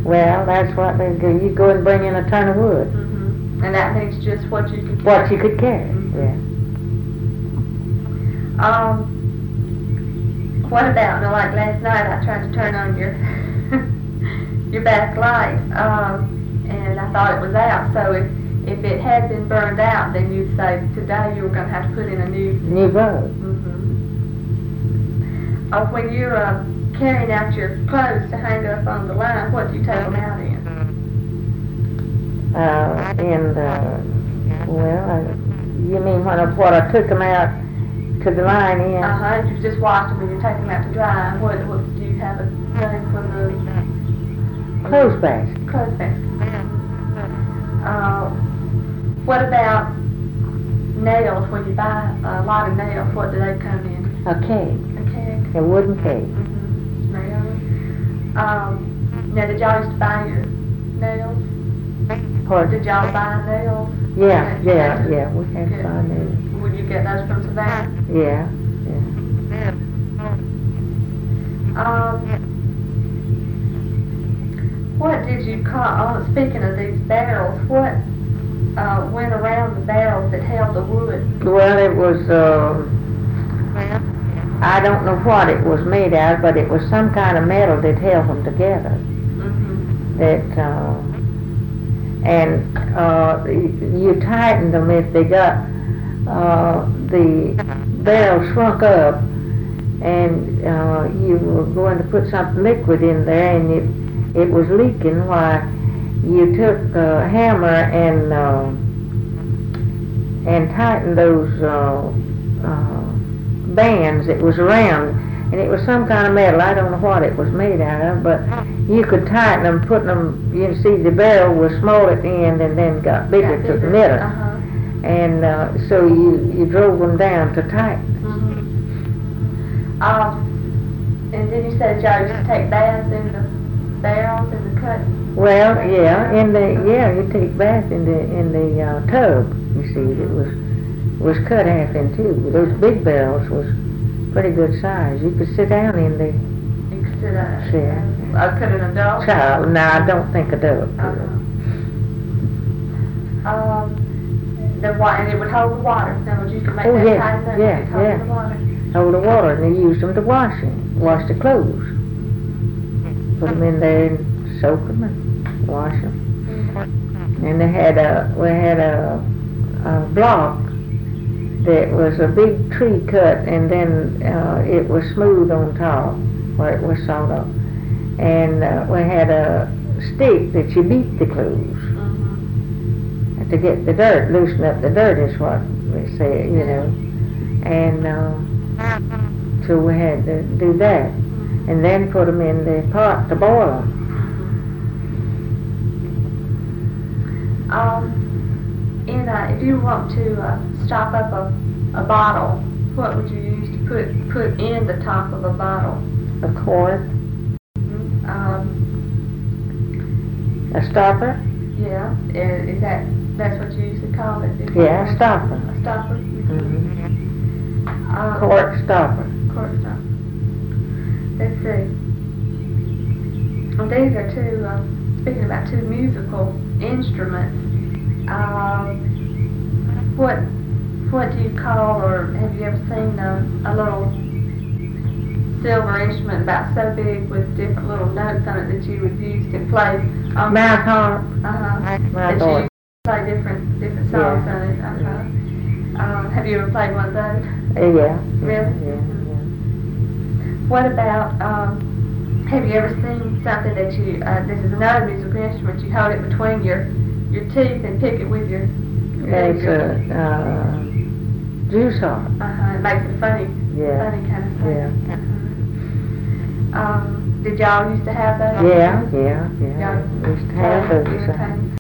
Well, that's what they do. You go and bring in a ton of wood. Mm-hmm. And that means just what you can carry. What you could carry, yeah. What about, like last night I tried to turn on your your back light, and I thought it was out, so if it had been burned out, then you'd say today you were going to have to put in a new bulb. Mm-hmm. When you're carrying out your clothes to hang up on the line, what do you take them out in? You mean what I took them out to the line in? You just wash them and you take them out to dry. What do you have a name for the clothes basket? Clothes basket. What about nails? When you buy a lot of nails, what do they come in? A keg. A keg. A wooden keg. Mm-hmm. Nails. Now, did y'all used to buy your nails? Pardon? Did y'all buy nails? Yeah. We had to buy nails. Would you get those from Savannah? Yeah. What did you call, speaking of these barrels, what went around the barrels that held the wood? Well, it was, I don't know what it was made out of, but it was some kind of metal that held them together. Mm-hmm. You tightened them if they got, the barrel shrunk up, and you were going to put some liquid in there, and it was leaking. Why, you took a hammer and tightened those bands that was around, and it was some kind of metal. I don't know what it was made out of, but you could tighten them, putting them. You see, the barrel was small at the end, and then got bigger to the middle. And so you drove them down to tighten. And then you said y'all used to take baths in the barrels in the cut. Well, yeah, you take baths in the tub. You see, it was cut half in two. Those big barrels was pretty good size. You could sit down in the. You could sit down. Yeah. Could an adult? Child? No, I don't think adult. And it would hold the water. Now, would you make that tight enough? Yeah. Hold the water. Hold the water, and they used them to wash the clothes. Put them in there and soak them and wash them. And we had a block that was a big tree cut, and then it was smooth on top where it was sawed off. And we had a stick that you beat the clothes to get the dirt, loosen up the dirt is what we say, And so we had to do that, and then put them in the pot to boil them. If you want to stop up a bottle, what would you use to put in the top of a bottle? A cork. A stopper. Yeah. That's what you usually call it? Yeah, a stopper. A stopper. Cork stopper. Cork stopper. Let's see. Well, these are speaking about two musical instruments. What do you call, or have you ever seen a little silver instrument about so big with different little notes on it that you would use to play? Mouth harp. That you use to play different songs on it. Have you ever played one of those? Yeah. Really? Yeah. What about, have you ever seen something that you, this is another musical instrument, you hold it between your teeth and pick it with your It's a juice harp. It makes a funny kind of sound. Yeah. Did y'all used to have those? Yeah. We used to have those.